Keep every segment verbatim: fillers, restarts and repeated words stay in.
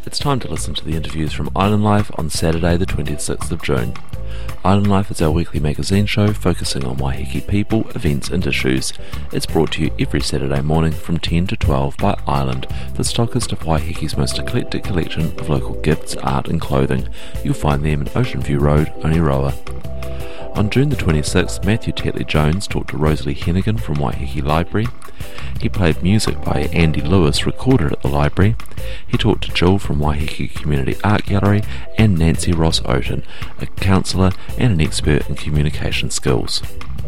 It's time to listen to the interviews from Island Life on Saturday the twenty-sixth of June. Island Life is our weekly magazine show focusing on Waiheke people, events and issues. It's brought to you every Saturday morning from ten to twelve by Island, the stockist of Waiheke's most eclectic collection of local gifts, art and clothing. You'll find them in Ocean View Road, Oniroa. On June the twenty-sixth, Matthew Tetley-Jones talked to Rosalie Hennigan from Waiheke Library. He played music by Andy Lewis recorded at the library. He talked to Jill from Waiheke Community Art Gallery and Nancy Ross Oaten, a counsellor and an expert in communication skills.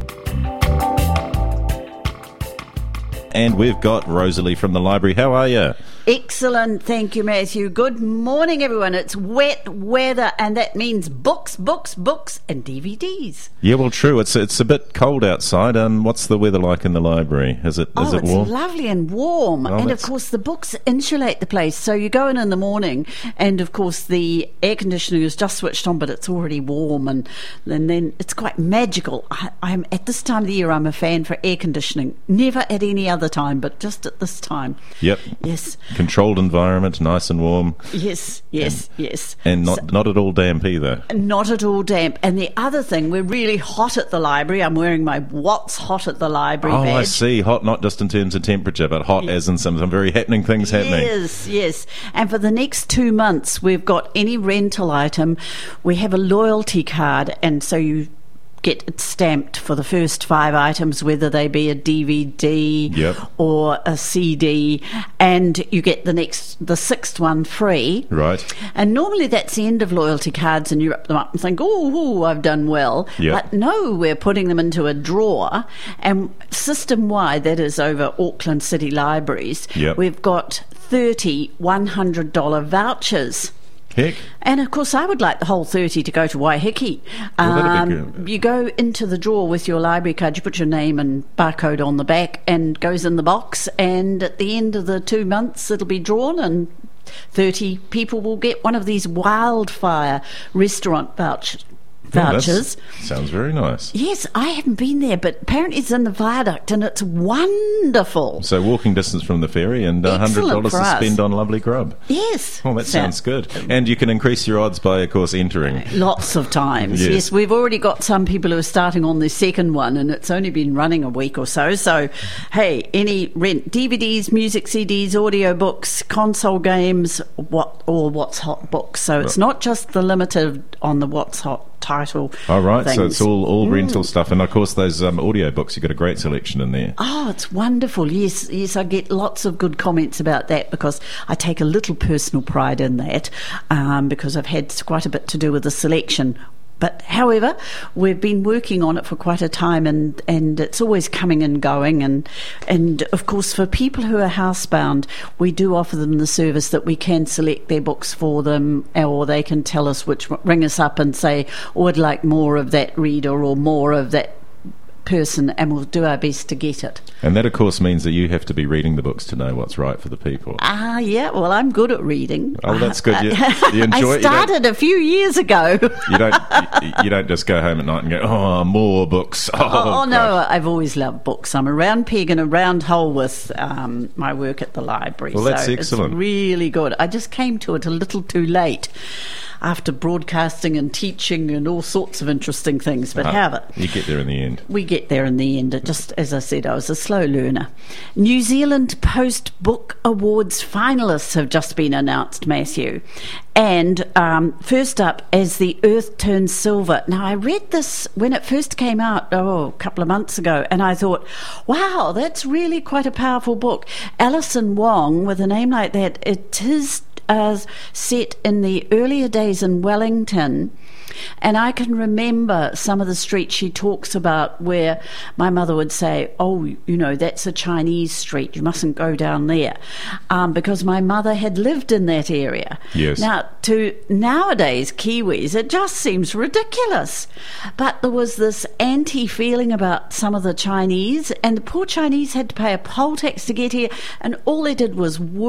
And we've got Rosalie from the library. How are you? Excellent, thank you, Matthew. Good morning, everyone. It's wet weather, and that means books, books, books, and D V Ds. Yeah, well, true. It's it's a bit cold outside. Um, what's the weather like in the library? Is it is oh, it warm? It's lovely and warm, oh, and that's... of course the books insulate the place. So you go in in the morning, and of course the air conditioning is just switched on, but it's already warm, and, and then it's quite magical. I, I'm at this time of the year, I'm a fan for air conditioning. Never at any other time, but just at this time. Yep. Yes. Controlled environment, nice and warm. Yes, yes, and, yes. And not so, not at all damp either. Not at all damp. And the other thing, we're really hot at the library. I'm wearing my What's Hot at the Library oh, badge. I see. Hot, not just in terms of temperature, but hot yes. as in some, some very happening things happening. Yes, yes. And for the next two months, we've got any rental item. We have a loyalty card, and so you get it stamped for the first five items, whether they be a D V D yep. or a C D, and you get the next, the sixth one free. Right. And normally that's the end of loyalty cards, and you wrap them up and think, oh, I've done well. Yep. But no, we're putting them into a drawer, and system-wide, that is over Auckland City Libraries, yep. we've got thirty one hundred dollars vouchers. Heck. And of course I would like the whole thirty to go to Waiheke. Well, that'd be um, good. You go into the drawer with your library card, you put your name and barcode on the back and goes in the box, and at the end of the two months it'll be drawn and thirty people will get one of these wildfire restaurant vouchers. vouchers. Oh, sounds very nice. Yes, I haven't been there, but apparently it's in the viaduct and it's wonderful. So walking distance from the ferry and uh, one hundred dollars to us. spend on lovely grub. Yes. Oh, that so, sounds good. And you can increase your odds by, of course, entering. Lots of times. Yes. yes, we've already got some people who are starting on their second one, and it's only been running a week or so. So, hey, any rent, D V Ds, music C Ds, audio books, console games, what or What's Hot books. So it's not just the limited on the What's Hot title. Oh, right. things. So it's all, all mm. rental stuff. And, of course, those um, audio books, you've got a great selection in there. Oh, it's wonderful. Yes, yes, I get lots of good comments about that because I take a little personal pride in that um, because I've had quite a bit to do with the selection. But however, we've been working on it for quite a time, and, and it's always coming and going. And, and of course, for people who are housebound, we do offer them the service that we can select their books for them, or they can tell us which, ring us up and say, oh, I'd like more of that reader or more of that person, and we'll do our best to get it. And that, of course, means that you have to be reading the books to know what's right for the people. Ah, yeah. Well, I'm good at reading. Oh, that's good. You, you enjoy I it. started a few years ago. You don't. You, you don't just go home at night and go, "Oh, more books." Oh, oh, oh no, I've always loved books. I'm a round peg and a round hole with um, my work at the library. Well, that's so excellent. It's really good. I just came to it a little too late, after broadcasting and teaching and all sorts of interesting things. But ah, however, you get there in the end. We get there in the end. It just, as I said, I was a slow learner. New Zealand Post Book Awards finalists have just been announced, Matthew. And um, first up, As the Earth Turns Silver. Now, I read this when it first came out, oh, a couple of months ago, and I thought, wow, that's really quite a powerful book. Alison Wong, with a name like that, it is Uh, set in the earlier days in Wellington, and I can remember some of the streets she talks about where my mother would say, oh, you know, that's a Chinese street, you mustn't go down there, um, because my mother had lived in that area. Yes. Now, to nowadays Kiwis, it just seems ridiculous, but there was this anti-feeling about some of the Chinese, and the poor Chinese had to pay a poll tax to get here, and all they did was work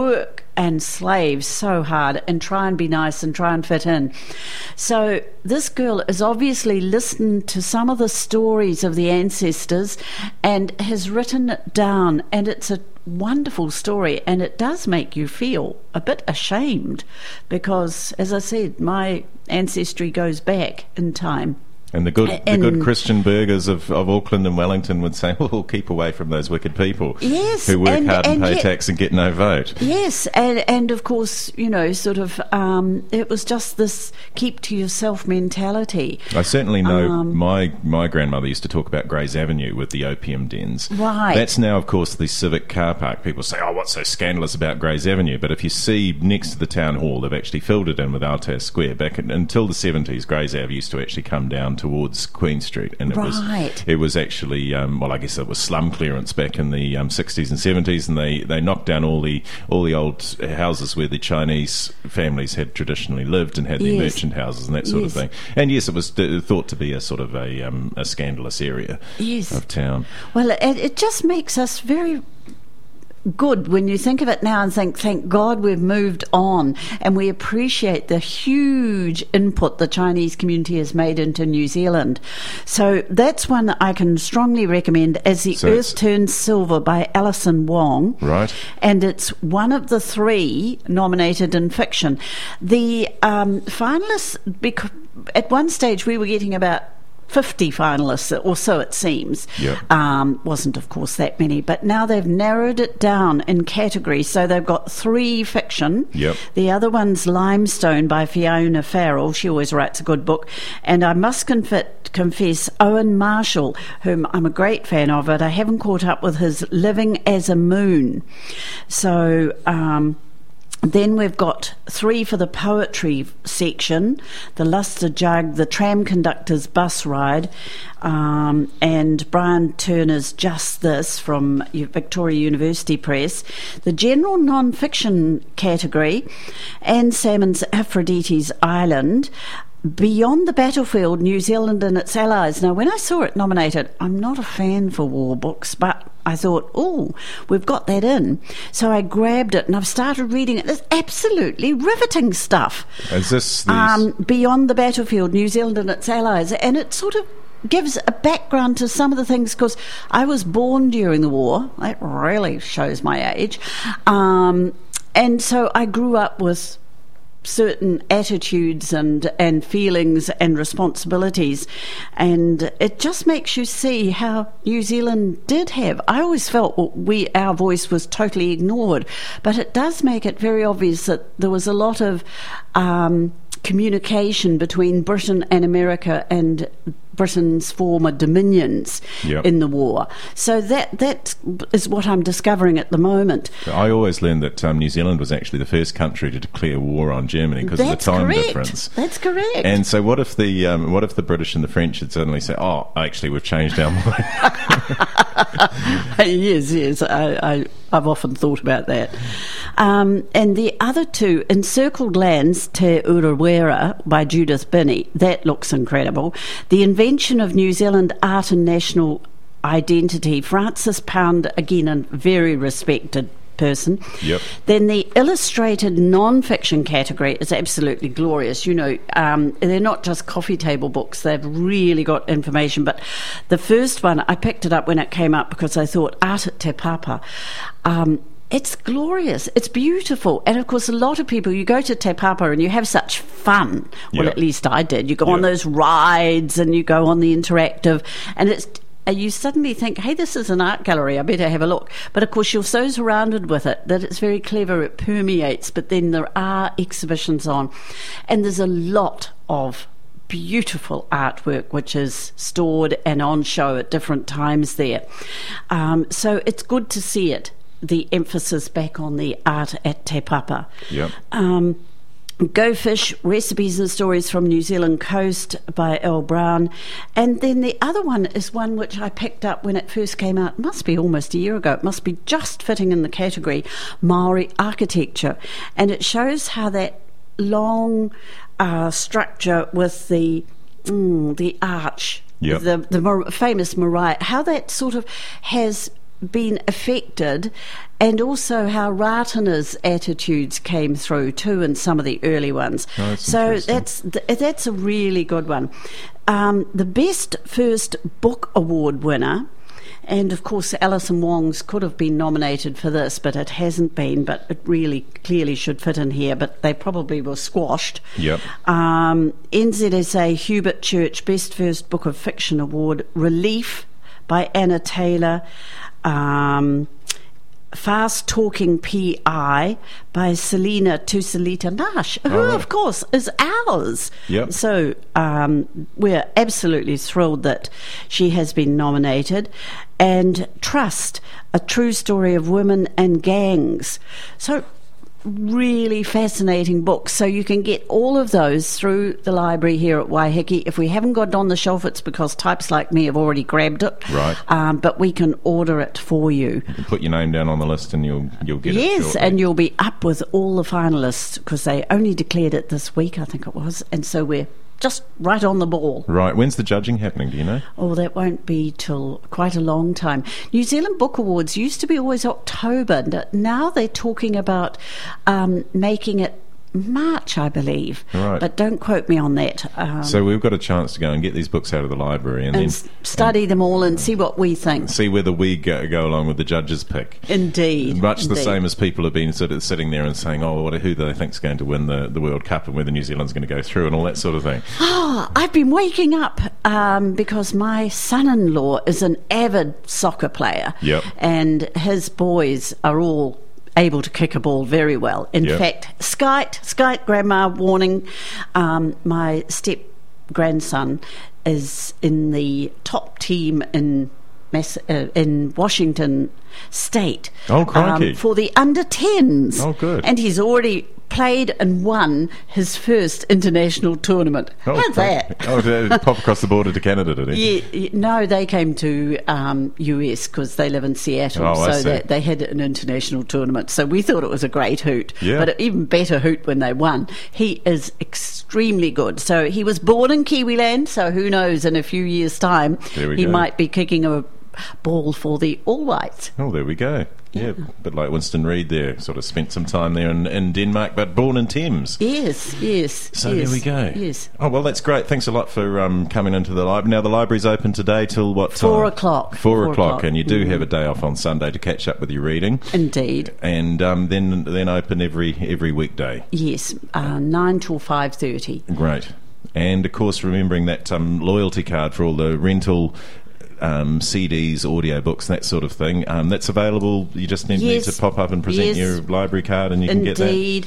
and slave so hard and try and be nice and try and fit in. So this girl has obviously listened to some of the stories of the ancestors and has written it down, and it's a wonderful story, and it does make you feel a bit ashamed because, as I said, my ancestry goes back in time. And the good, and, the good Christian burghers of, of Auckland and Wellington would say, well, keep away from those wicked people yes, who work and, hard and, and pay yet, tax and get no vote. Yes, and, and of course, you know, sort of, um, it was just this keep to yourself mentality. I certainly know um, my, my grandmother used to talk about Gray's Avenue with the opium dens. Right. That's now, of course, the civic car park. People say, oh, what's so scandalous about Gray's Avenue? But if you see next to the town hall, they've actually filled it in with Altas Square. Back in, until the seventies, Gray's Ave used to actually come down towards Queen Street, and it right. was it was actually um, well, I guess it was slum clearance back in the um, sixties and seventies, and they, they knocked down all the all the old houses where the Chinese families had traditionally lived and had their yes. merchant houses and that sort yes. of thing. And yes, it was th- thought to be a sort of a um, a scandalous area yes. of town. Well, it, it just makes us very good when you think of it now and think, thank God we've moved on, and we appreciate the huge input the Chinese community has made into New Zealand. So that's one I can strongly recommend, As the so Earth Turns Silver by Alison Wong. Right. And it's one of the three nominated in fiction. The um, finalists, bec- at one stage we were getting about fifty finalists, or so it seems. Yep. Um, wasn't, of course, that many, but now they've narrowed it down in categories. So they've got three fiction. Yep. The other one's Limestone by Fiona Farrell. She always writes a good book. And I must conf- confess, Owen Marshall, whom I'm a great fan of, but I haven't caught up with his Living as a Moon. So... Um, Then we've got three for the poetry section, The Lustre Jug, The Tram Conductor's Bus Ride, um, and Brian Turner's Just This from Victoria University Press, the general non-fiction category, Anne Salmon's Aphrodite's Island, Beyond the Battlefield, New Zealand and Its Allies. Now, when I saw it nominated, I'm not a fan for war books, but I thought, oh, we've got that in. So I grabbed it and I've started reading it. It's absolutely riveting stuff. Is this these... um, Beyond the Battlefield, New Zealand and Its Allies. And it sort of gives a background to some of the things, because I was born during the war. That really shows my age. Um, and so I grew up with certain attitudes and and feelings and responsibilities, and it just makes you see how New Zealand did have. I always felt well, we our voice was totally ignored, but it does make it very obvious that there was a lot of um, communication between Britain and America and Britain's former dominions yep. in the war. So that that is what I'm discovering at the moment. I always learned that um, New Zealand was actually the first country to declare war on Germany because of the time correct. difference. That's correct. And so, what if the um, what if the British and the French had suddenly say, "Oh, actually, we've changed our mind"? yes, yes. I, I, I've often thought about that. Um, and the other two, Encircled Lands, Te Urewera by Judith Binney, that looks incredible. The Invention of New Zealand Art and National Identity, Francis Pound, again a very respected person. Yep. Then the illustrated non-fiction category is absolutely glorious. You know, um, they're not just coffee table books. They've really got information. But the first one, I picked it up when it came up because I thought, Art at Te Papa. Um, It's glorious. It's beautiful. And, of course, a lot of people, you go to Te Papa and you have such fun. Well, yep. at least I did. You go yep. on those rides and you go on the interactive, and it's and you suddenly think, hey, this is an art gallery, I better have a look. But, of course, you're so surrounded with it that it's very clever. It permeates. But then there are exhibitions on. And there's a lot of beautiful artwork which is stored and on show at different times there. Um, so it's good to see it. The emphasis back on the art at Te Papa. Yep. Um, Go Fish, Recipes and Stories from New Zealand Coast by Elle Brown. And then the other one is one which I picked up when it first came out. It must be almost a year ago. It must be just fitting in the category, Maori Architecture. And it shows how that long uh, structure with the mm, the arch, yep. the, the famous marae, how that sort of has been affected, and also how Ratana's attitudes came through too in some of the early ones. Oh, that's so that's th- that's a really good one. Um, the best first book award winner, and of course Alison Wong's could have been nominated for this, but it hasn't been, but it really clearly should fit in here, but they probably were squashed. Yep. Um, N Z S A Hubert Church Best First Book of Fiction Award, Relief by Anna Taylor, um, Fast Talking P I by Selena Tusalita Nash, who Oh, right. of course is ours. Yep. So um, we're absolutely thrilled that she has been nominated. And Trust, a true story of women and gangs. So really fascinating books. So you can get all of those through the library here at Waiheke. If we haven't got it on the shelf, it's because types like me have already grabbed it. Right. Um, but we can order it for you. You put your name down on the list and you'll you'll get it. Yes, shortly. and you'll be up with all the finalists because they only declared it this week, I think it was. And so we're just right on the ball. Right. When's the judging happening? Do you know? Oh, that won't be till quite a long time. New Zealand Book Awards used to be always October. N- Now they're talking about um, making it March, I believe. Right. But don't quote me on that. Um, So we've got a chance to go and get these books out of the library and, and then s- study them all and see what we think. see whether we go, go along with the judge's pick. Indeed. Much the indeed. same as people have been sort of sitting there and saying, oh, what, who do they think's going to win the, the World Cup and whether New Zealand's going to go through and all that sort of thing. Oh, I've been waking up um, because my son-in-law is an avid soccer player. Yep. And his boys are all able to kick a ball very well. In Yep. fact, Skite, Skite grandma warning, um, my step-grandson is in the top team in Mass- uh, in Washington State. Oh, crikey. um, for the under tens. Oh, good. And he's already played and won his first international tournament. Oh, How's crikey. that? Oh, did it pop across the border to Canada, did he? Yeah, yeah, no, they came to um, U S because they live in Seattle, Oh, I so see. they, they had an international tournament. So we thought it was a great hoot, Yeah. but an even better hoot when they won. He is extremely good. So he was born in Kiwiland, so who knows, in a few years' time, There we he go. might be kicking a ball for the All Whites. Oh, there we go. Yeah, a bit like Winston Reid there, sort of spent some time there in, in Denmark, but born in Thames. Yes, yes. So yes, there we go. Yes. Oh, well, that's great. Thanks a lot for um, coming into the library. Now, the library's open today till what time? Four o'clock. Four, Four o'clock, o'clock. and you do Mhm. have a day off on Sunday to catch up with your reading. Indeed. And um, then then open every every weekday. Yes, uh, nine till five thirty. Great. And, of course, remembering that um, loyalty card for all the rental um, C Ds, audiobooks, that sort of thing. Um, that's available. You just need, Yes. need to pop up and present Yes. your library card and you can get that. Indeed.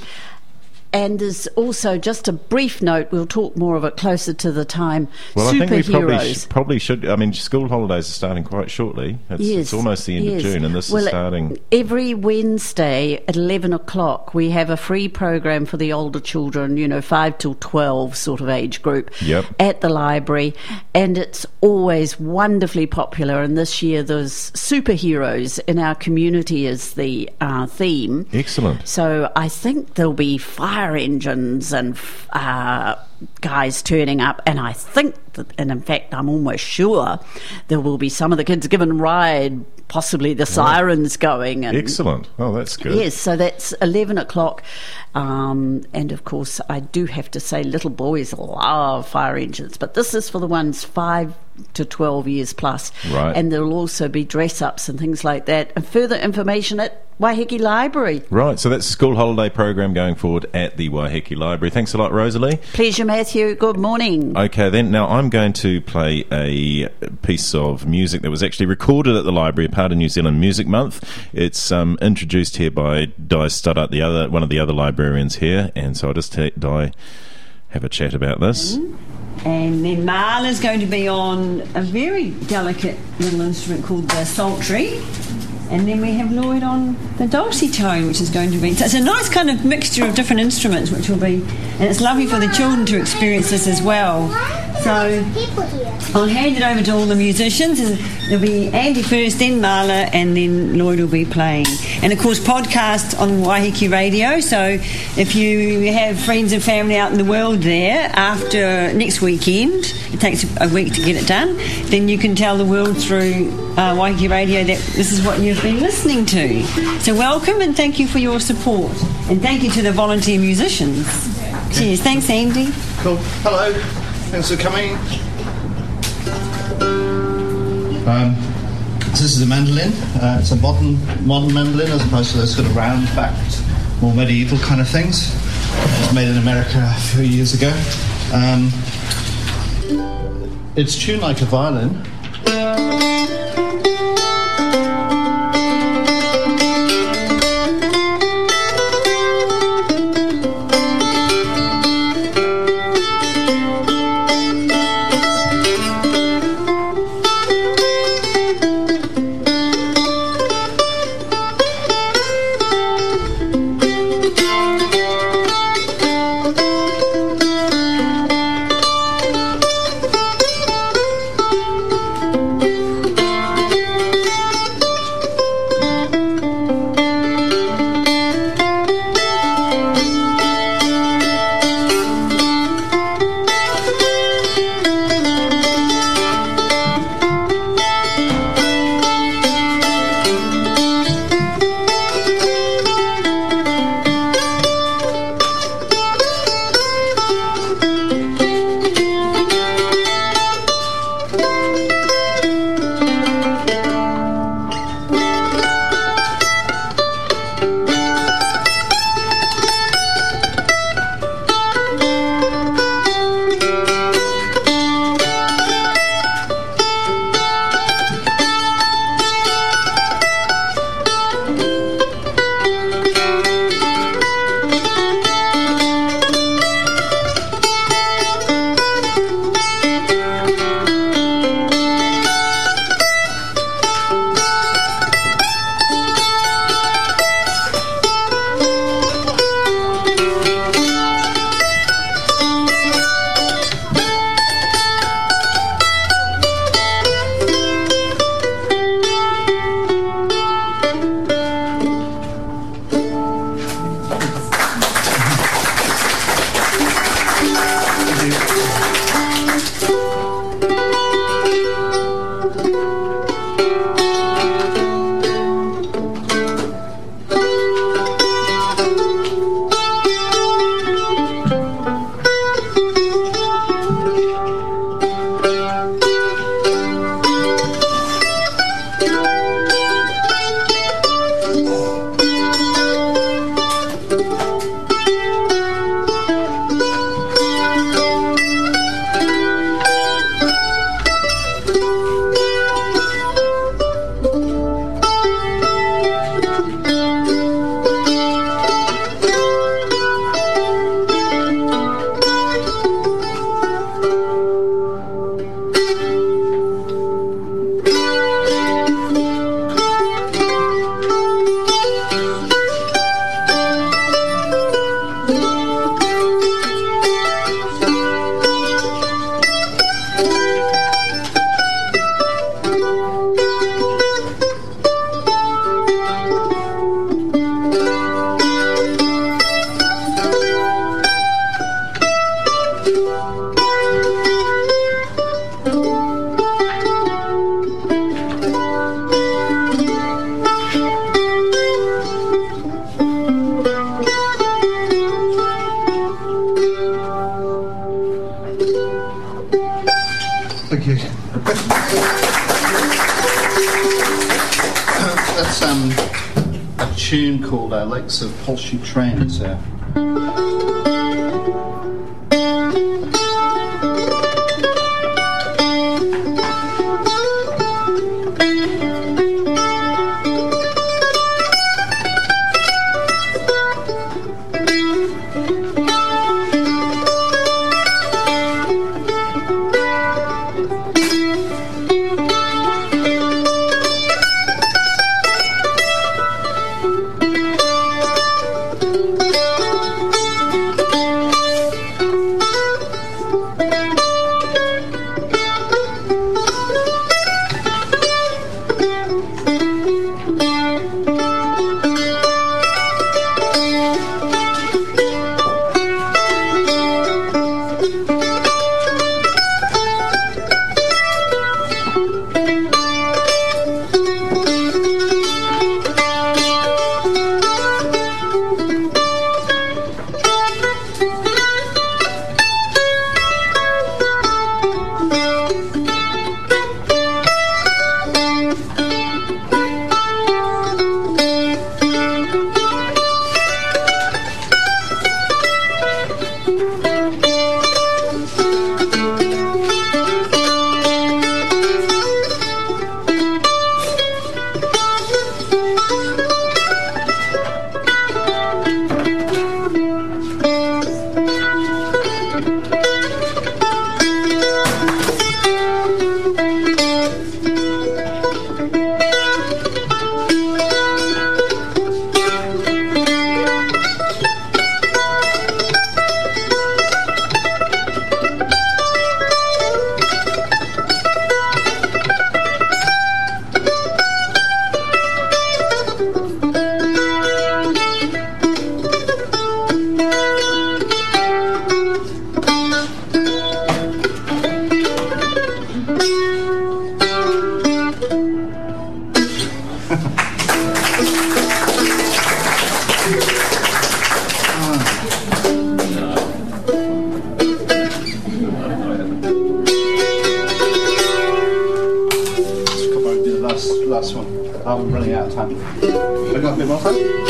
And there's also just a brief note, we'll talk more of it closer to the time, Well, I think we probably, superheroes. sh- probably should. I mean, school holidays are starting quite shortly. It's, Yes, it's almost the end yes. of June, and this Well, is starting. Every Wednesday at eleven o'clock, we have a free program for the older children, you know, five till twelve sort of age group, Yep. at the library. And it's always wonderfully popular. And this year, there's superheroes in our community is the uh, theme. Excellent. So I think there'll be fire engines and uh, guys turning up, and I think that, and in fact I'm almost sure there will be some of the kids given a ride, possibly the sirens going. And Excellent. Oh, that's good. yes, so that's eleven o'clock. Um, and of course, I do have to say, little boys love fire engines, but this is for the ones five to twelve years plus. Right. And there'll also be dress ups and things like that. And further information at Waiheke Library. Right, so that's the school holiday program going forward at the Waiheke Library. Thanks a lot, Rosalie. Pleasure, Matthew. Good morning. Okay, then. Now, I'm going to play a piece of music that was actually recorded at the library, a part of New Zealand Music Month. It's um, introduced here by Di Studdart, the other one of the other librarians here, and so I'll just take Di have a chat about this. And then Marla's going to be on a very delicate little instrument called the psaltery. And then we have Lloyd on the dulcie tone, which is going to be... So it's a nice kind of mixture of different instruments, which will be... And it's lovely for the children to experience this as well. So I'll hand it over to all the musicians. There'll be Andy first, then Marla, and then Lloyd will be playing. And of course, podcast on Waiheke Radio. So if you have friends and family out in the world there after next weekend, it takes a week to get it done, then you can tell the world through uh, Waiheke Radio that this is what you've been listening to. So welcome and thank you for your support. And thank you to the volunteer musicians. Cheers. Thanks, Andy. Cool. Hello. Thanks for coming. Um, this is a mandolin. Uh, it's a modern modern mandolin as opposed to those sort of round-backed, more medieval kind of things. It was made in America a few years ago. Um, it's tuned like a violin. Thank you. That's um, a tune called uh, Lakes of Polshu Trains. Uh, me moja?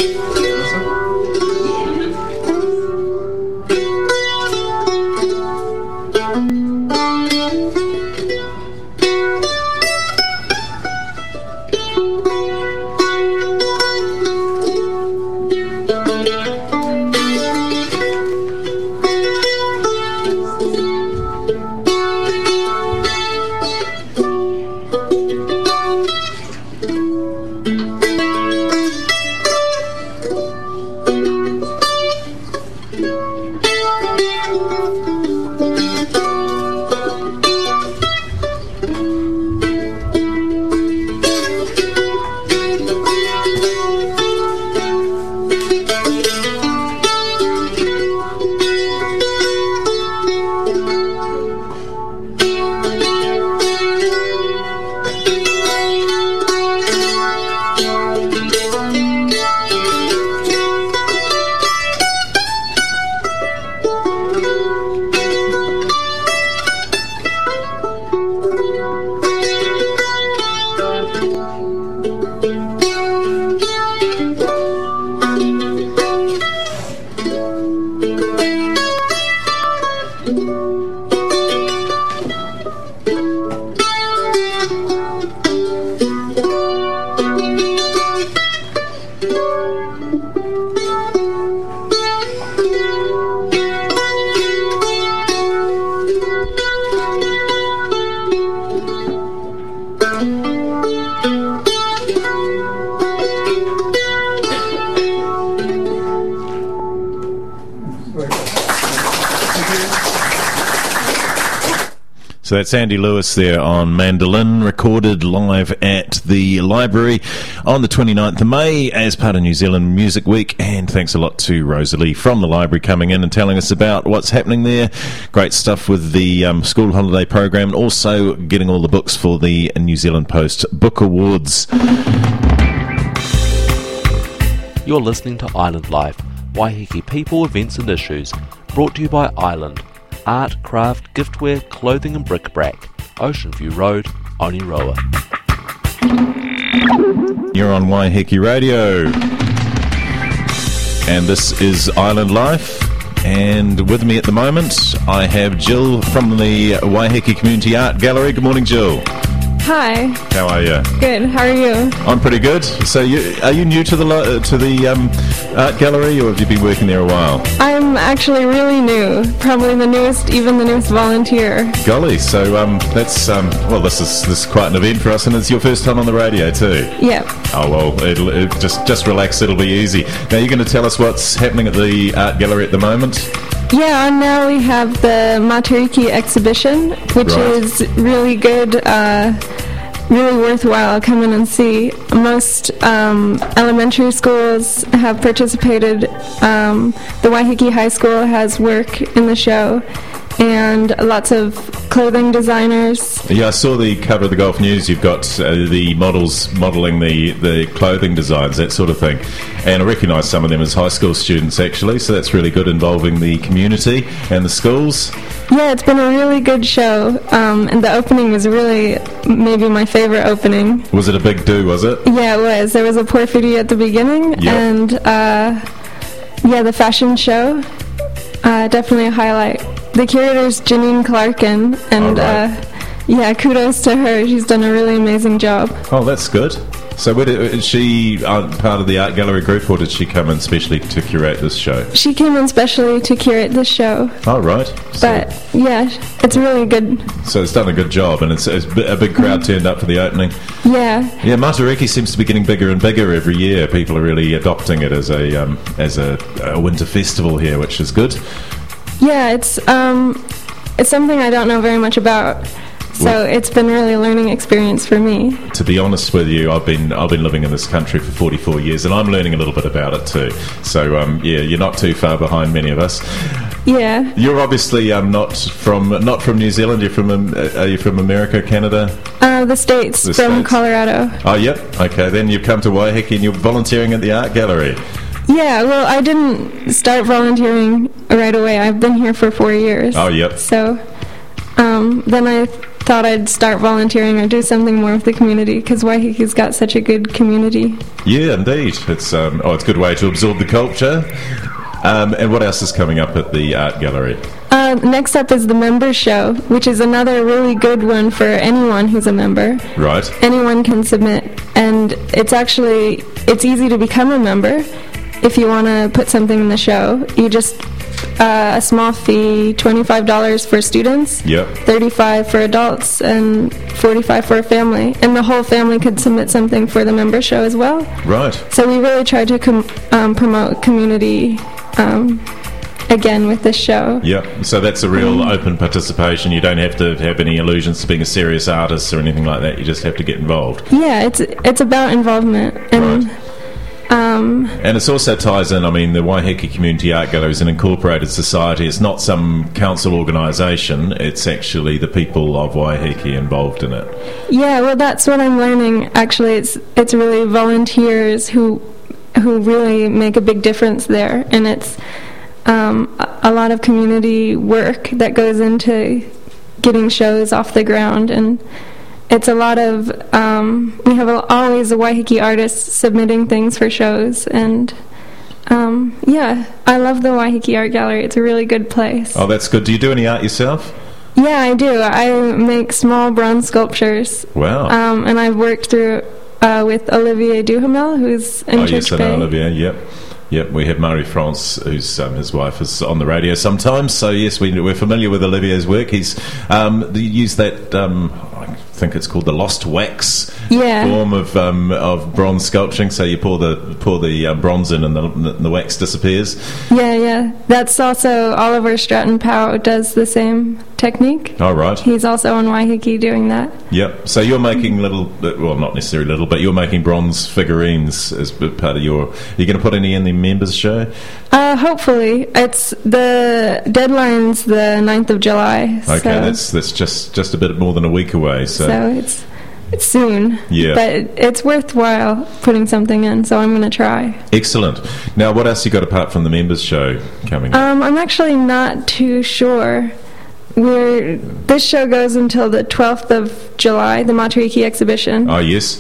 So that's Andy Lewis there on mandolin, recorded live at the library on the twenty-ninth of May as part of New Zealand Music Week. And thanks a lot to Rosalie from the library coming in and telling us about what's happening there. Great stuff with the um, school holiday program, and also getting all the books for the New Zealand Post Book Awards. You're listening to Island Life, Waiheke people, events and issues, brought to you by Island. Art, craft, giftware, clothing and bric-a-brac. Ocean View Road, Oniroa. You're on Waiheke Radio. And this is Island Life. And with me at the moment, I have Jill from the Waiheke Community Art Gallery. Good morning, Jill. Hi. How are you? Good. How are you? I'm pretty good. So, you, are you new to the uh, to the um, art gallery, or have you been working there a while? I'm actually really new. Probably the newest, even the newest volunteer. Golly. So, um, that's um, well, this is this is quite an event for us, and it's your first time on the radio too. Yep. Oh well, it'll it, just just relax. It'll be easy. Now, you're going to tell us what's happening at the art gallery at the moment. Yeah, and now we have the Matariki exhibition, which Right. is really good, uh, really worthwhile. Come in and see. Most um, elementary schools have participated. Um, the Waiheke High School has work in the show, and lots of clothing designers. Yeah, I saw the cover of the Gulf News. You've got uh, the models modelling the, the clothing designs, that sort of thing. And I recognise some of them as high school students, actually, so that's really good, involving the community and the schools. Yeah, it's been a really good show, um, and the opening was really maybe my favourite opening. Was it a big do, was it? Yeah, it was. There was a porphyry at the beginning, Yep. and uh, yeah, the fashion show, uh, definitely a highlight. The curator's Janine Clarkin, and All right. uh, yeah, kudos to her. She's done a really amazing job. Oh, that's good. So where did, is she uh, part of the art gallery group, or did she come in specially to curate this show? She came in specially to curate this show, Oh, right. So, but yeah, it's really good. so it's done a good job, and it's, it's a big crowd turned up for the opening. Yeah, Yeah, Matariki seems to be getting bigger and bigger every year. People are really adopting it as a um, as a, a winter festival here, which is good. yeah, it's um, it's something I don't know very much about. So Well- it's been really a learning experience for me. To be honest with you, I've been I've been living in this country for forty-four years, and I'm learning a little bit about it too. So um, yeah, you're not too far behind many of us. Yeah. You're obviously um, not from not from New Zealand. You're from um, uh, are you from America, Canada? Uh, the States, The from States. Colorado. Oh, yep. Okay, then you've come to Waiheke and you're volunteering at the art gallery. Yeah, well, I didn't start volunteering right away. I've been here for four years. Oh, yep. So, um, then I thought I'd start volunteering or do something more with the community, because Waihiki's got such a good community. Yeah, indeed. It's um, oh, it's a good way to absorb the culture. Um, and what else is coming up at the art gallery? Uh, next up is the member show, which is another really good one for anyone who's a member. Right. Anyone can submit, and it's actually it's easy to become a member if you want to put something in the show. You just uh, a small fee, twenty-five dollars for students, Yep. thirty-five for adults, and forty-five for a family. And the whole family could submit something for the member show as well. Right. So we really tried to com- um, promote community um, again with this show. Yeah, so that's a real open participation. You don't have to have any illusions to being a serious artist or anything like that. You just have to get involved. Yeah, it's it's about involvement. And Right. um, And it also ties in, I mean, the Waiheke Community Art Gallery is an incorporated society. It's not some council organisation. It's actually the people of Waiheke involved in it. yeah, well, that's what I'm learning. Actually, it's it's really volunteers who who really make a big difference there, and it's um, a, a lot of community work that goes into getting shows off the ground, and it's a lot of um, we have a, always a Waiheke artist submitting things for shows, and um, yeah, I love the Waiheke Art Gallery. It's a really good place. Oh, that's good. Do you do any art yourself? Yeah, I do. I make small bronze sculptures. Wow. Um, and I've worked through uh, with Olivier Duhamel, who's in Oh, Church yes, I Bay. know Olivia, yep. Yep, we have Marie France, who's um, his wife, is on the radio sometimes. So, yes, we, we're familiar with Olivier's work. He's um, they use that, um, I think it's called the lost wax Yeah. form of um, of bronze sculpturing. So you pour the pour the uh, bronze in and the, the wax disappears. Yeah, yeah. That's also Oliver Stratton Powell does the same technique. Oh, right. He's also on Waiheke doing that. Yep. So you're making little, well, not necessarily little, but you're making bronze figurines as part of your. Are you going to put any in the members show? Uh, hopefully. It's the deadline's the ninth of July. Okay, so, that's that's just just a bit more than a week away. So, so it's it's soon. Yeah. But it's worthwhile putting something in, so I'm going to try. excellent. Now, what else you got apart from the members show coming up? Um, I'm actually not too sure. We're this show goes until the twelfth of July, the Matariki exhibition, Oh, yes.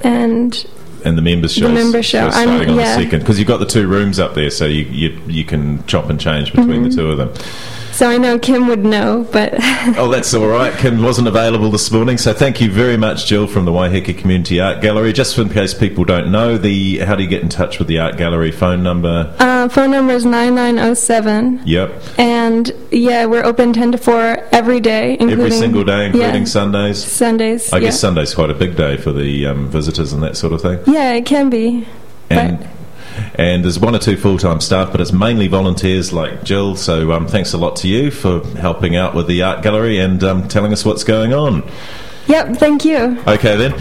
and And the members show. The member show. I'm- starting on yeah. the second, because you've got the two rooms up there, so you you, you can chop and change between Mm-hmm. the two of them. so I know Kim would know, but Oh, that's all right. Kim wasn't available this morning, so thank you very much, Jill, from the Waiheke Community Art Gallery. Just in case people don't know, the how do you get in touch with the art gallery? Phone number? uh, phone number is nine nine zero seven, Yep. and yeah, we're open ten to four every day, including Every single day, including yeah, Sundays. Sundays. I yeah. guess Sunday's quite a big day for the um, visitors and that sort of thing. Yeah, it can be. And But and there's one or two full-time staff, but it's mainly volunteers like Jill. So um, thanks a lot to you for helping out with the art gallery and um, telling us what's going on. yep, thank you. Okay then.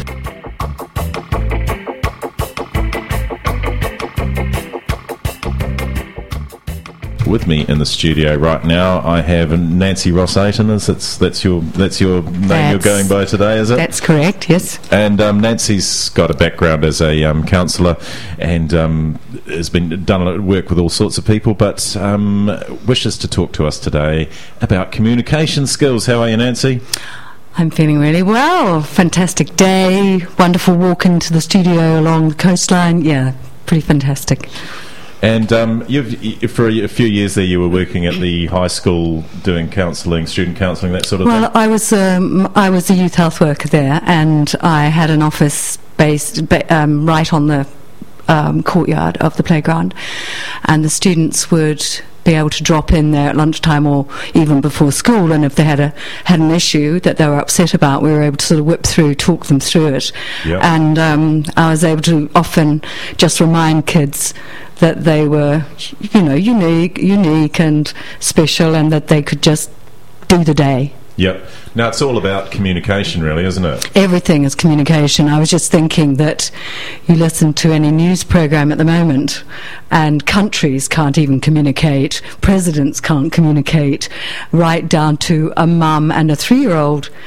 With me in the studio right now, I have Nancy Ross-Aiton. Is that's that's your that's your name That's- you're going by today, is it? That's correct, yes. And um, Nancy's got a background as a um, counsellor and um, has been done work with all sorts of people, but um, wishes to talk to us today about communication skills. How are you, Nancy? I'm feeling really well. Fantastic day, wonderful walk into the studio along the coastline. Yeah, pretty fantastic. And um, you've, y- for a, a few years there, you were working at the high school doing counselling, student counselling, that sort of Well, thing. I was um, I was a youth health worker there, and I had an office based ba- um, right on the um, courtyard of the playground, and the students would be able to drop in there at lunchtime or even before school, and if they had a had an issue that they were upset about, we were able to sort of whip through, talk them through it. Yep. And um, I was able to often just remind kids that they were, you know, unique, unique and special, and that they could just do the day. Yep. Now, it's all about communication, really, isn't it? Everything is communication. I was just thinking that you listen to any news program at the moment and countries can't even communicate, presidents can't communicate, right down to a mum and a three-year-old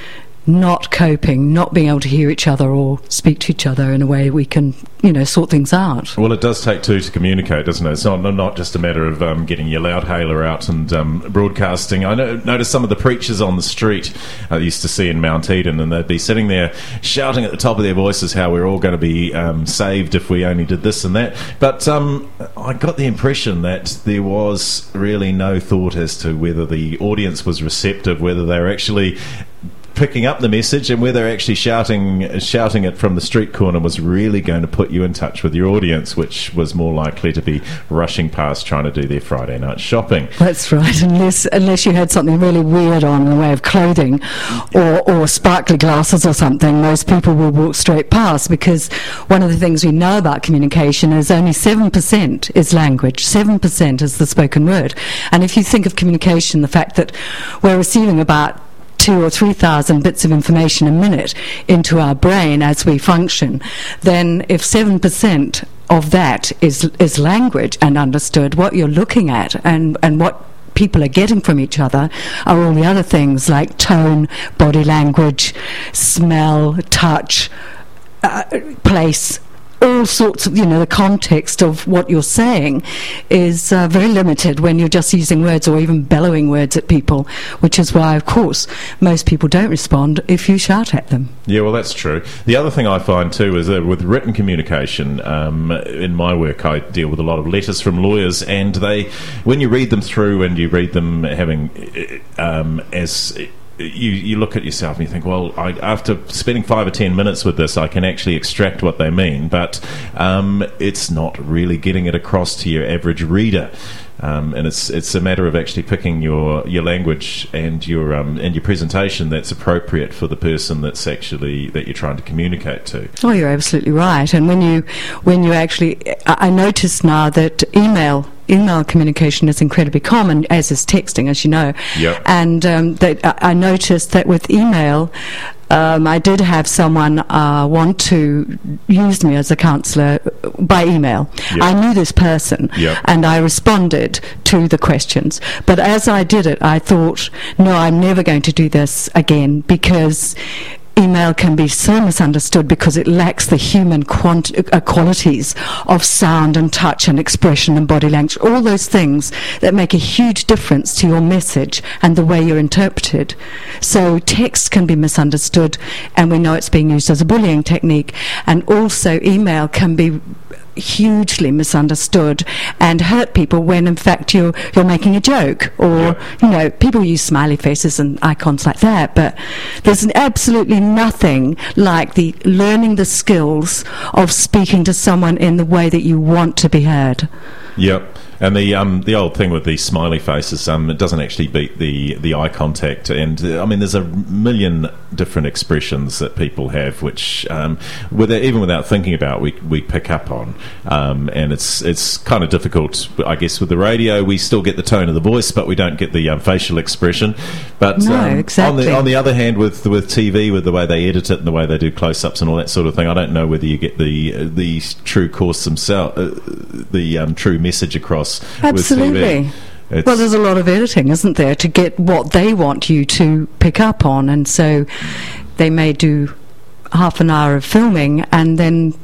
not coping, not being able to hear each other or speak to each other in a way we can, you know, sort things out. Well, it does take two to communicate, doesn't it? It's not not just a matter of um, getting your loudhailer out and um, broadcasting. I know, noticed some of the preachers on the street I used to see in Mount Eden, and they'd be sitting there shouting at the top of their voices how we're all going to be um, saved if we only did this and that. But um, I got the impression that there was really no thought as to whether the audience was receptive, whether they were actually picking up the message, and whether actually shouting shouting it from the street corner was really going to put you in touch with your audience, which was more likely to be rushing past trying to do their Friday night shopping. That's right, unless unless you had something really weird on in the way of clothing or, or sparkly glasses or something, most people will walk straight past, because one of the things we know about communication is only seven percent is language, seven percent is the spoken word. And if you think of communication, the fact that we're receiving about two or three thousand bits of information a minute into our brain as we function, then if seven percent of that is is language and understood, what you're looking at and, and what people are getting from each other are all the other things like tone, body language, smell, touch, uh, place, all sorts of, you know, the context of what you're saying is uh, very limited when you're just using words or even bellowing words at people, which is why, of course, most people don't respond if you shout at them. Yeah, well, that's true. The other thing I find, too, is that with written communication, um, in my work, I deal with a lot of letters from lawyers, and they, when you read them through and you read them having um, as... You, you look at yourself and you think, well, I, after spending five or ten minutes with this, I can actually extract what they mean, but um, it's not really getting it across to your average reader. Um, and it's it's a matter of actually picking your, your language and your um, and your presentation that's appropriate for the person that's actually that you're trying to communicate to. Oh, you're absolutely right. And when you when you actually, I, I notice now that email. Email communication is incredibly common, as is texting, as you know. Yep. And um, that I, I noticed that with email, um, I did have someone uh, want to use me as a counsellor by email. Yep. I knew this person, Yep. and I responded to the questions. But as I did it, I thought, no, I'm never going to do this again, because email can be so misunderstood because it lacks the human quant- uh, qualities of sound and touch and expression and body language, all those things that make a huge difference to your message and the way you're interpreted. So text can be misunderstood, and we know it's being used as a bullying technique, and also email can be hugely misunderstood and hurt people when in fact you're you're making a joke, or yeah. you know, people use smiley faces and icons like that, but there's absolutely nothing like the learning the skills of speaking to someone in the way that you want to be heard. Yep. And the um, the old thing with these smiley faces, um, it doesn't actually beat the, the eye contact. And uh, I mean, there's a million different expressions that people have, which um, with even without thinking about, we we pick up on. Um, and it's it's kind of difficult, I guess, with the radio. We still get the tone of the voice, but we don't get the um, facial expression. But no, um, exactly. on the on the other hand, with with T V, with the way they edit it and the way they do close-ups and all that sort of thing, I don't know whether you get the uh, the true course themselves, uh, the um, true message across. Absolutely. Well, there's a lot of editing, isn't there, to get what they want you to pick up on, and so they may do half an hour of filming and then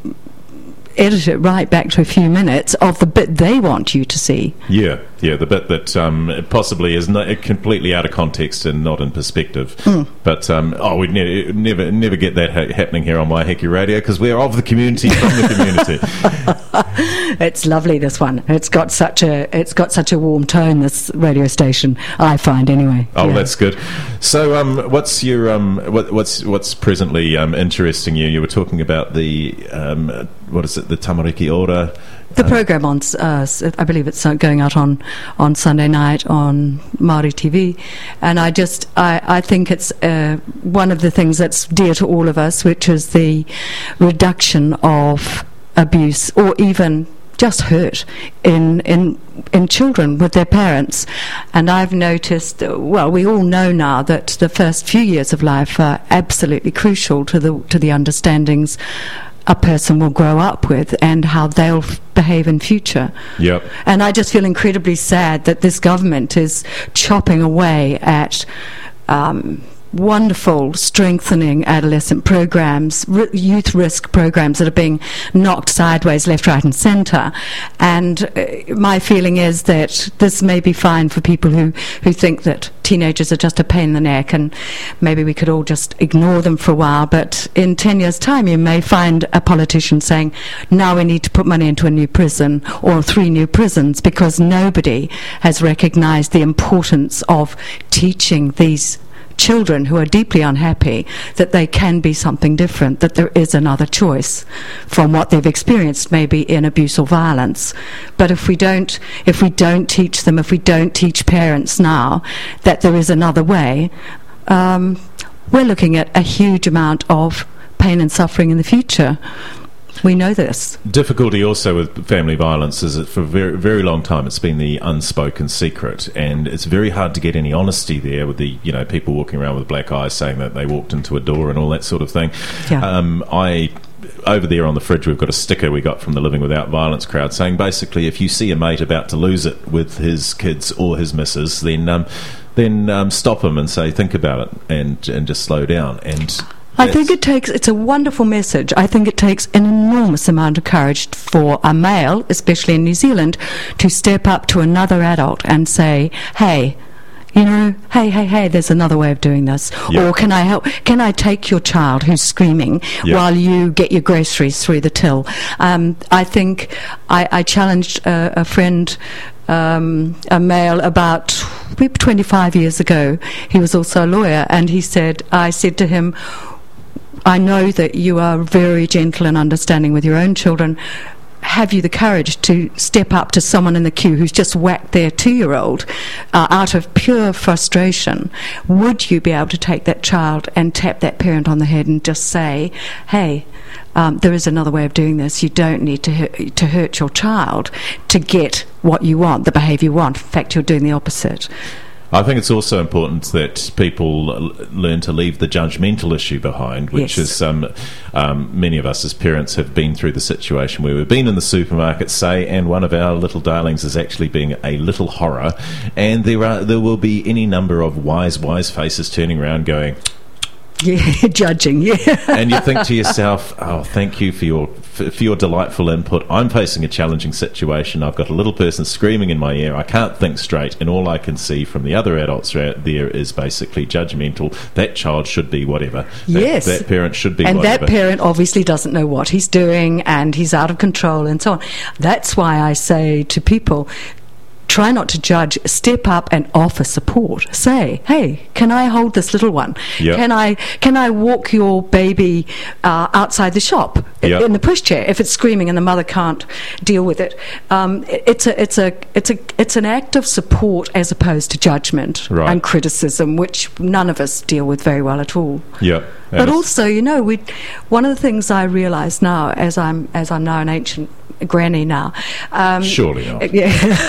edit it right back to a few minutes of the bit they want you to see. Yeah, yeah, the bit that um, possibly is not, completely out of context and not in perspective. Mm. But um, oh, we'd ne- never, never get that ha- happening here on Waiheke Radio, because we're of the community, from the community. It's lovely, this one. It's got such a, it's got such a warm tone, this radio station, I find, anyway. Oh, yeah. That's good. So, um, what's your um, what, what's what's presently um, interesting you? You were talking about the um, what is it, the Tamariki Ora. The program on, uh, I believe it's going out on, on Sunday night on Māori T V, and I just, I, I think it's uh, one of the things that's dear to all of us, which is the reduction of abuse or even just hurt in in in children with their parents. And I've noticed, well, we all know now that the first few years of life are absolutely crucial to the to the understandings a person will grow up with and how they'll f- behave in future. Yep. And I just feel incredibly sad that this government is chopping away at um, wonderful strengthening adolescent programs, r- youth risk programs that are being knocked sideways, left, right and centre. And uh, my feeling is that this may be fine for people who, who think that teenagers are just a pain in the neck and maybe we could all just ignore them for a while. But in ten years' time you may find a politician saying, now we need to put money into a new prison or three new prisons, because nobody has recognised the importance of teaching these children who are deeply unhappy that they can be something different, that there is another choice from what they've experienced maybe in abuse or violence. But if we don't if we don't teach them, if we don't teach parents now that there is another way, um, we're looking at a huge amount of pain and suffering in the future. We know this. Difficulty also with family violence is that for a very, very long time it's been the unspoken secret, and it's very hard to get any honesty there with the, you know, people walking around with black eyes saying that they walked into a door and all that sort of thing. Yeah. Um, I... Over there on the fridge we've got a sticker we got from the Living Without Violence crowd saying basically if you see a mate about to lose it with his kids or his missus, then um, then um, stop him and say think about it and, and just slow down. And I think it takes, it's a wonderful message. I think it takes an enormous amount of courage for a male, especially in New Zealand, to step up to another adult and say, hey, you know, hey, hey, hey, there's another way of doing this. Yep. Or can I help, can I take your child who's screaming Yep. while you get your groceries through the till? Um, I think I, I challenged uh, a friend, um, a male, about twenty-five years ago. He was also a lawyer, and he said, I said to him, I know that you are very gentle and understanding with your own children. Have you the courage to step up to someone in the queue who's just whacked their two-year-old uh, out of pure frustration? Would you be able to take that child and tap that parent on the head and just say, hey, um, there is another way of doing this. You don't need to hurt, to hurt your child to get what you want, the behaviour you want. In fact, you're doing the opposite. I think it's also important that people learn to leave the judgmental issue behind, which Yes. is um, um, many of us as parents have been through the situation where we've been in the supermarket, say, and one of our little darlings is actually being a little horror, and there are there will be any number of wise, wise faces turning around going, Yeah, judging, yeah. and you think to yourself, oh, thank you for your for, for your delightful input. I'm facing a challenging situation. I've got a little person screaming in my ear. I can't think straight, and all I can see from the other adults out there is basically judgmental. That child should be whatever. That, Yes. that parent should be and whatever. that parent obviously doesn't know what he's doing, and he's out of control and so on. That's why I say to people, try not to judge, step up and offer support. Say, hey, can I hold this little one? Yep. Can I can I walk your baby uh, outside the shop i- Yep. in the pushchair if it's screaming and the mother can't deal with it? Um, it- it's a it's a it's a it's an act of support as opposed to judgment Right. and criticism, which none of us deal with very well at all. Yep. And But it's- also, you know, we one of the things I realise now, as I'm as I'm now an ancient granny now. Um, Surely not. Yeah.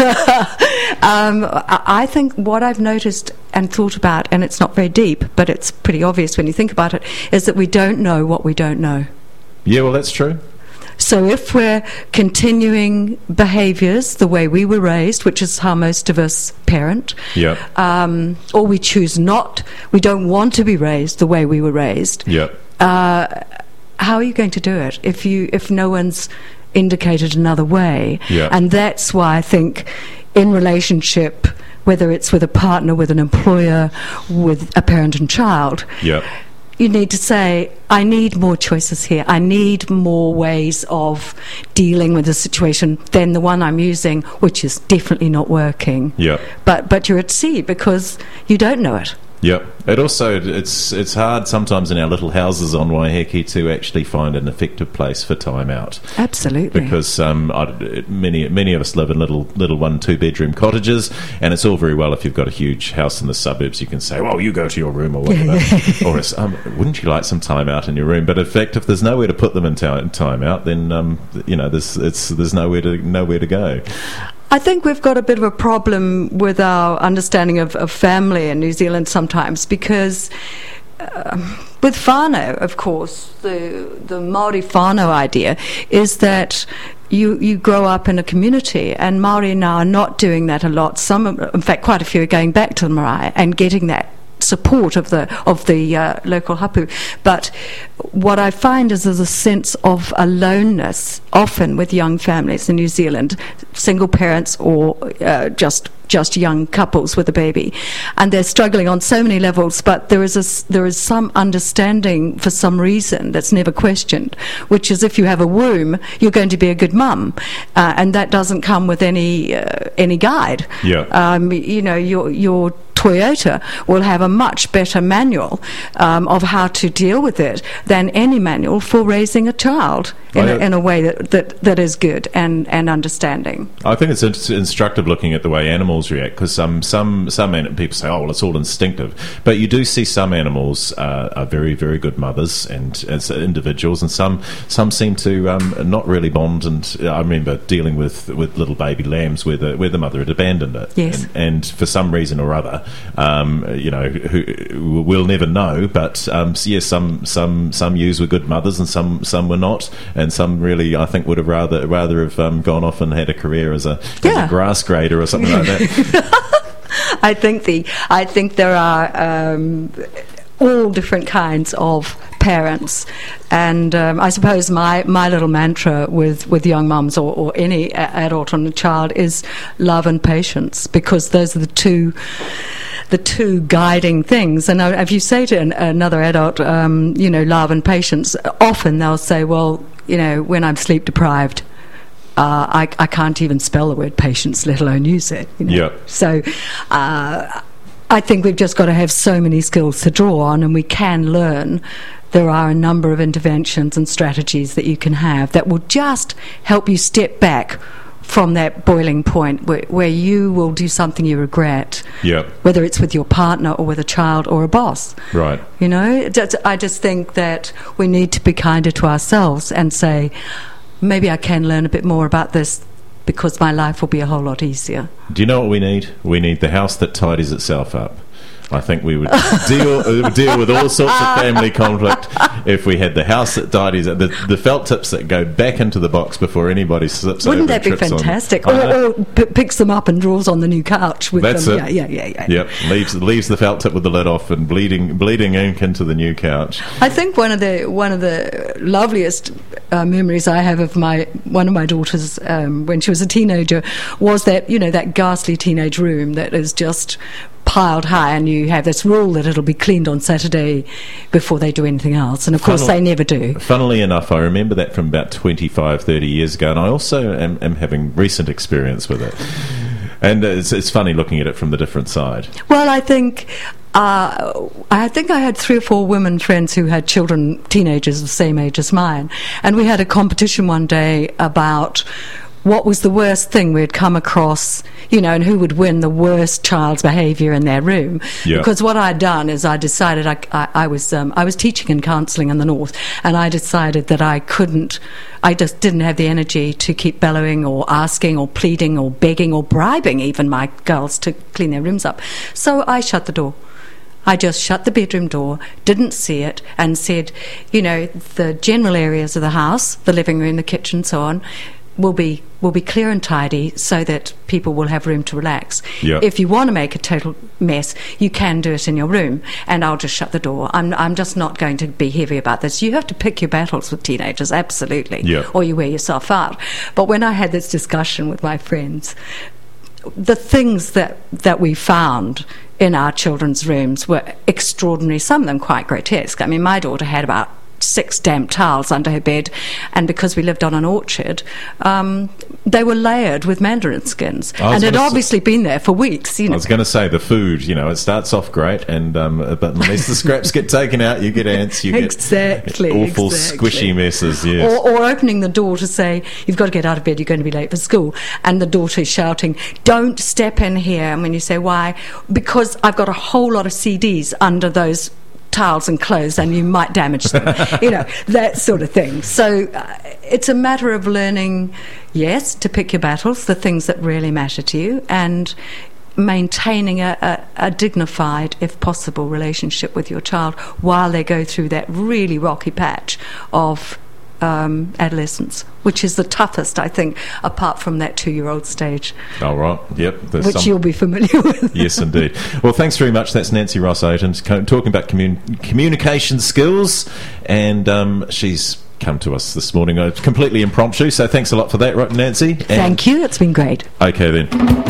um, I I think what I've noticed and thought about, and it's not very deep, but it's pretty obvious when you think about it, is that we don't know what we don't know. Yeah, well, that's true. So if we're continuing behaviours the way we were raised, which is how most of us parent, Yep. um, or we choose not, we don't want to be raised the way we were raised, Yep. uh, how are you going to do it if you if no one's indicated another way? Yeah. And that's why I think in relationship, whether it's with a partner, with an employer, with a parent and child, Yep. you need to say, I need more choices here. I need more ways of dealing with the situation than the one I'm using, which is definitely not working. Yep. But but you're at sea because you don't know it. Yep. It also it's it's hard sometimes in our little houses on Waiheke to actually find an effective place for time out. Absolutely. Because um, I, many many of us live in little little one two bedroom cottages, and it's all very well if you've got a huge house in the suburbs. You can say, "Well, you go to your room or whatever," or it's, um, "Wouldn't you like some time out in your room?" But in fact, if there's nowhere to put them in time, time out, then um, you know there's it's there's nowhere to nowhere to go. I think we've got a bit of a problem with our understanding of, of family in New Zealand sometimes because uh, with whānau, of course, the the Māori whānau idea is that you you grow up in a community, and Māori now are not doing that a lot. Some, in fact, quite a few are going back to the marae and getting that support of the of the uh, local hapu. But what I find is there's a sense of aloneness often with young families in New Zealand, single parents or uh, just just young couples with a baby, and they're struggling on so many levels. But there is a, there is some understanding for some reason that's never questioned, which is if you have a womb, you're going to be a good mum, uh, and that doesn't come with any uh, any guide. Yeah. Um, you know, your your Toyota will have a much better manual um, of how to deal with it than any manual for raising a child in, a, in a way that, that, that is good and, and understanding. I think it's in- instructive looking at the way animals react, because some some some an- people say, oh, well, it's all instinctive. But you do see some animals uh, are very, very good mothers and as individuals, and some some seem to um, not really bond. And I remember dealing with, with little baby lambs where the, where the mother had abandoned it. Yes. And, and for some reason or other, Um, you know, who, we'll never know, but um, so yes, some some some ewes were good mothers, and some some were not, and some really, I think, would have rather rather have um, gone off and had a career as a, yeah. as a grass grader or something like that. I think the I think there are um, all different kinds of parents, and um, I suppose my, my little mantra with, with young mums or, or any a- adult and a child is love and patience, because those are the two the two guiding things. And if you say to an, another adult, um, you know, love and patience, often they'll say, well, you know, when I'm sleep deprived, uh, I, I can't even spell the word patience, let alone use it. You know? Yeah. So uh, I think we've just got to have so many skills to draw on, and we can learn. There are a number of interventions and strategies that you can have that will just help you step back from that boiling point where, where you will do something you regret, yeah. whether it's with your partner or with a child or a boss. Right. You know, I just think that we need to be kinder to ourselves and say, maybe I can learn a bit more about this because my life will be a whole lot easier. Do you know what we need? We need the house that tidies itself up. I think we would deal uh, deal with all sorts of family conflict if we had the house that tidies up, the, the felt tips that go back into the box before anybody slips over. Wouldn't that be fantastic? Or, or p- picks them up and draws on the new couch with That's them. it. Yeah, yeah, yeah, yeah. Yep, leaves leaves the felt tip with the lid off and bleeding bleeding ink into the new couch. I think one of the one of the loveliest uh, memories I have of my one of my daughters um, when she was a teenager was that, you know, that ghastly teenage room that is just piled high, and you have this rule that it'll be cleaned on Saturday before they do anything else, and of course Funnily, they never do. Funnily enough, I remember that from about twenty-five, thirty years ago, and I also am, am having recent experience with it. And it's, it's funny looking at it from the different side. Well, I think uh, I think I had three or four women friends who had children, teenagers the same age as mine, and we had a competition one day about what was the worst thing we'd come across, you know, and who would win the worst child's behaviour in their room. Yeah. Because what I'd done is I decided I, I, I was um, I was teaching and counselling in the north, and I decided that I couldn't, I just didn't have the energy to keep bellowing or asking or pleading or begging or bribing even my girls to clean their rooms up. So I shut the door. I just shut the bedroom door, didn't see it, and said, you know, the general areas of the house, the living room, the kitchen, so on, will be will be clear and tidy so that people will have room to relax. Yep. If you want to make a total mess, you can do it in your room, and I'll just shut the door. I'm I'm just not going to be heavy about this. You have to pick your battles with teenagers, absolutely, Yep. or you wear yourself out. But when I had this discussion with my friends, the things that, that we found in our children's rooms were extraordinary, some of them quite grotesque. I mean, my daughter had about six damp towels under her bed, and because we lived on an orchard, um, they were layered with mandarin skins, and had obviously s- been there for weeks. You know. I was going to say the food, you know, it starts off great, and um, but unless the scraps get taken out, you get ants, you exactly, get awful exactly. squishy messes. Yes. Or, or opening the door to say, you've got to get out of bed, you're going to be late for school, and the daughter is shouting, don't step in here. And when you say, why? Because I've got a whole lot of C Ds under those towels and clothes, and you might damage them. You know, that sort of thing. So uh, it's a matter of learning, yes, to pick your battles, the things that really matter to you, and maintaining a, a, a dignified, if possible, relationship with your child while they go through that really rocky patch of um, adolescence, which is the toughest, I think, apart from that two-year-old stage. All right, yep. Which some... you'll be familiar with. Yes, indeed. Well, thanks very much. That's Nancy Ross-Oaten talking about commun- communication skills, and um, she's come to us this morning uh, completely impromptu, so thanks a lot for that, right, Nancy? And thank you, it's been great. Okay, then.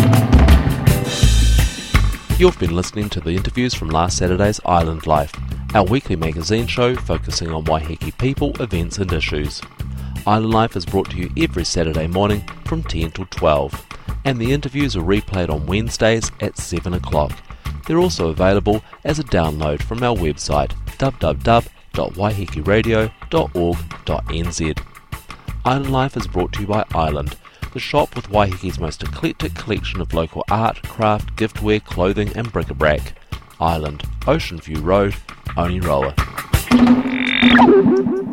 You've been listening to the interviews from last Saturday's Island Life, our weekly magazine show focusing on Waiheke people, events and issues. Island Life is brought to you every Saturday morning from ten till twelve, and the interviews are replayed on Wednesdays at seven o'clock. They're also available as a download from our website w w w dot waiheke radio dot org dot n z. Island Life is brought to you by Island, the shop with Waiheke's most eclectic collection of local art, craft, giftware, clothing and bric-a-brac. Island, Ocean View Road, Oneiroa.